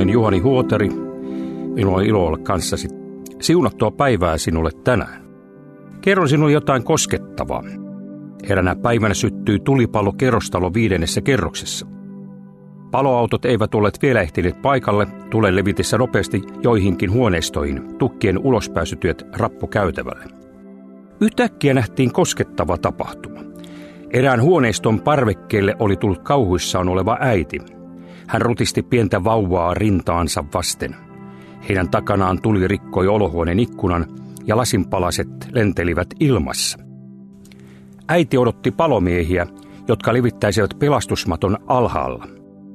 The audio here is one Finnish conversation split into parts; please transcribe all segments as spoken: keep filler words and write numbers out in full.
olen Juhani Huotari. Minulla on ilo olla kanssasi. Siunattua päivää sinulle tänään. Kerron sinulle jotain koskettavaa. Eräänä päivänä syttyi tulipalo kerrostalo viidennessä kerroksessa. Paloautot eivät olleet vielä ehtineet paikalle, tulen levitessä nopeasti joihinkin huoneistoihin, tukkien ulospääsytyöt rappukäytävälle. Yhtäkkiä nähtiin koskettava tapahtuma. Erään huoneiston parvekkeelle oli tullut kauhuissaan oleva äiti. Hän rutisti pientä vauvaa rintaansa vasten. Heidän takanaan tuli rikkoi olohuoneen ikkunan ja lasinpalaset lentelivät ilmassa. Äiti odotti palomiehiä, jotka levittäisivät pelastusmaton alhaalla.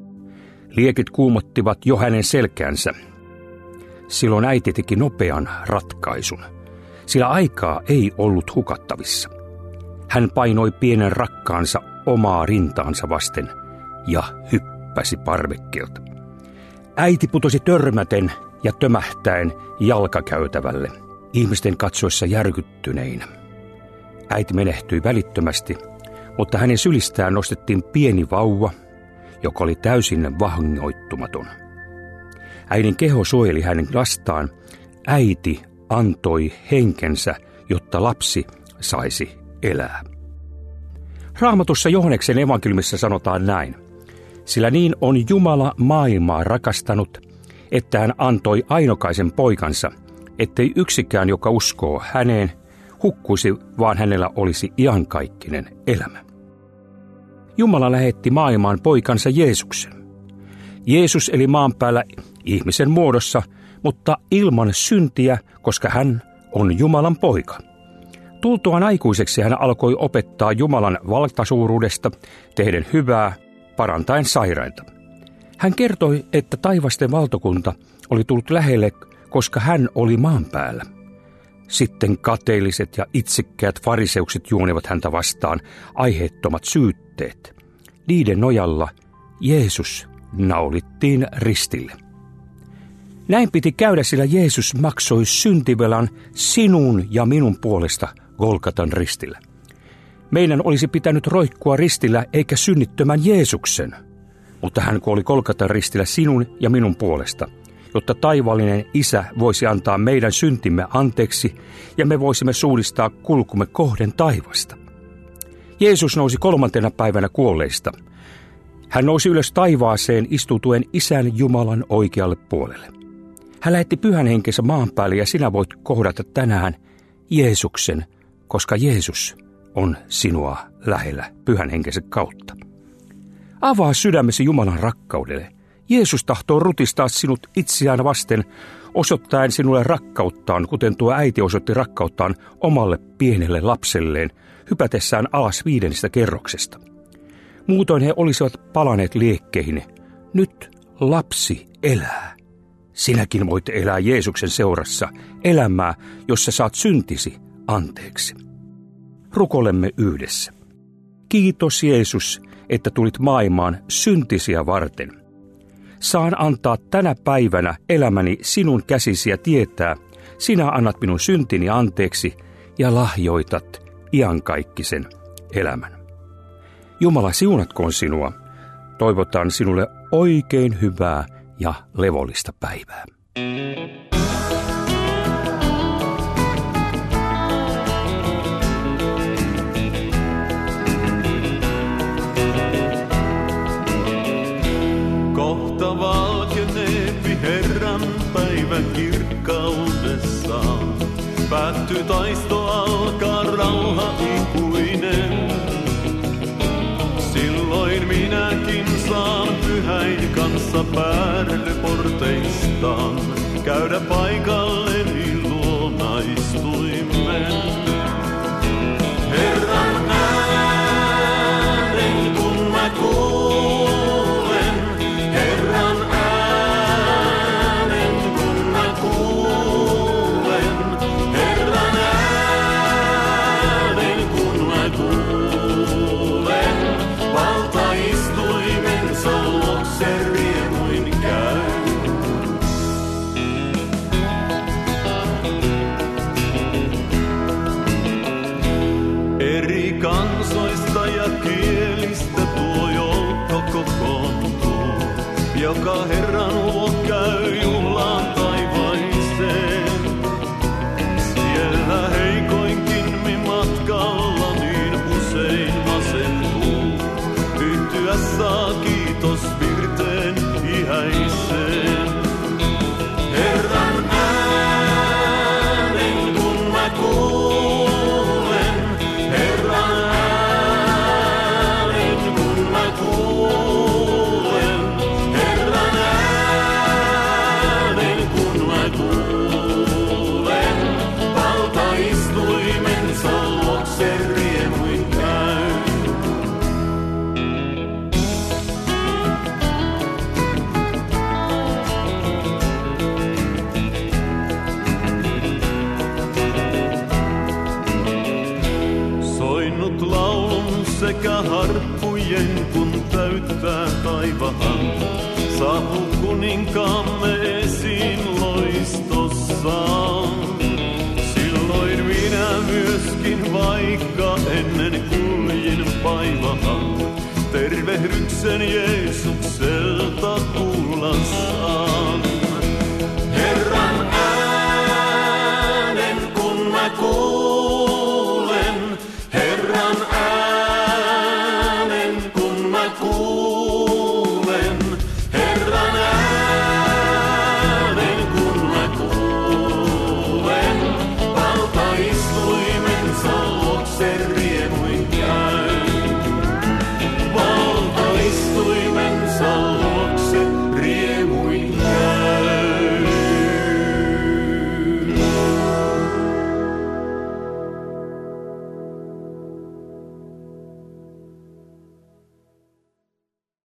Liekit kuumottivat jo hänen selkäänsä. Silloin äiti teki nopean ratkaisun, sillä aikaa ei ollut hukattavissa. Hän painoi pienen rakkaansa omaa rintaansa vasten ja hyppäsi parvekkeelta. Äiti putosi törmäten ja tömähtäen jalkakäytävälle, ihmisten katsoessa järkyttyneinä. Äiti menehtyi välittömästi, mutta hänen sylistään nostettiin pieni vauva, joka oli täysin vahingoittumaton. Äidin keho suojeli hänen lastaan. Äiti antoi henkensä, jotta lapsi saisi elää. Raamatussa Johanneksen evankeliumissa sanotaan näin. Sillä niin on Jumala maailmaa rakastanut, että hän antoi ainokaisen poikansa, ettei yksikään, joka uskoo häneen, hukkuisi, vaan hänellä olisi iankaikkinen elämä. Jumala lähetti maailmaan poikansa Jeesuksen. Jeesus eli maan päällä ihmisen muodossa, mutta ilman syntiä, koska hän on Jumalan poika. Tultuaan aikuiseksi hän alkoi opettaa Jumalan valtasuuruudesta, tehden hyvää, parantaen sairaita. Hän kertoi, että taivasten valtakunta oli tullut lähelle, koska hän oli maan päällä. Sitten kateelliset ja itsekkäät fariseukset juonivat häntä vastaan aiheettomat syytteet. Niiden nojalla Jeesus naulittiin ristille. Näin piti käydä, sillä Jeesus maksoi syntivelan sinun ja minun puolesta Golgatan ristillä. Meidän olisi pitänyt roikkua ristillä eikä synnittömän Jeesuksen, mutta hän kuoli Golgatan ristillä sinun ja minun puolesta, jotta taivaallinen Isä voisi antaa meidän syntimme anteeksi ja me voisimme suunnistaa kulkumme kohden taivasta. Jeesus nousi kolmantena päivänä kuolleista. Hän nousi ylös taivaaseen istutuen Isän Jumalan oikealle puolelle. Hän lähetti pyhän henkensä maan päälle ja sinä voit kohdata tänään Jeesuksen, koska Jeesus on sinua lähellä pyhän henkensä kautta. Avaa sydämesi Jumalan rakkaudelle. Jeesus tahtoo rutistaa sinut itseään vasten, osoittaen sinulle rakkauttaan, kuten tuo äiti osoitti rakkauttaan omalle pienelle lapselleen, hypätessään alas viidennestä kerroksesta. Muutoin he olisivat palaneet liekkeihin. Nyt lapsi elää. Sinäkin voit elää Jeesuksen seurassa elämää, jossa saat syntisi anteeksi. Rukoilemme yhdessä. Kiitos Jeesus, että tulit maailmaan syntisiä varten. Saan antaa tänä päivänä elämäni sinun käsisi ja tietää, sinä annat minun syntini anteeksi ja lahjoitat iankaikkisen elämän. Jumala siunatkoon sinua. Toivotan sinulle oikein hyvää ja levollista päivää. Kohta valkeneepi Herran päivän kirkkaudessaan. Päättyy taisto, alkaa rauha ikuinen. Silloin minäkin saan pyhäin kanssa päälle porteistaan. Käydä paikalleni luonaistuimen. Herran äänen kun mä kuulen. Herran äänen kun mä kuulen. Herran äänen kun mä kuulen. Valtaistuimensa luokse riemuin käy. Eri kansoista ja kielistä tuo joukko kokoontuu, joka Herran luo käy. harppujen kun täyttää taivahan. Saapuu kuninkaamme esiin loistossaan. Silloin minä myöskin, vaikka ennen kuljin vaivahan, tervehdyksen Jeesukselta kuulla saa.